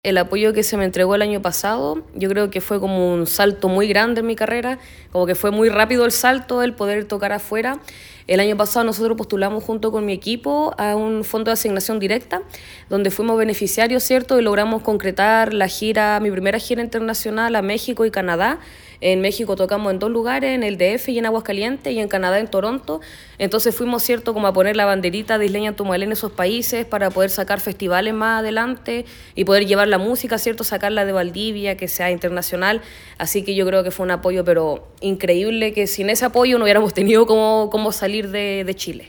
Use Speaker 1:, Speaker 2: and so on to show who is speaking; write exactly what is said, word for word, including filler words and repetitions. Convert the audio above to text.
Speaker 1: El apoyo que se me entregó el año pasado, yo creo que fue como un salto muy grande en mi carrera, como que fue muy rápido el salto, el poder tocar afuera. El año pasado nosotros postulamos junto con mi equipo a un fondo de asignación directa, donde fuimos beneficiarios, ¿cierto? Y logramos concretar la gira, mi primera gira internacional a México y Canadá. En México tocamos en dos lugares, en el D F y en Aguascalientes, y en Canadá en Toronto. Entonces fuimos, ¿cierto?, como a poner la banderita de Isleña Tumalé en esos países para poder sacar festivales más adelante y poder llevar la música, ¿cierto?, sacarla de Valdivia, que sea internacional. Así que yo creo que fue un apoyo, pero increíble, que sin ese apoyo no hubiéramos tenido cómo, cómo salir de, de Chile.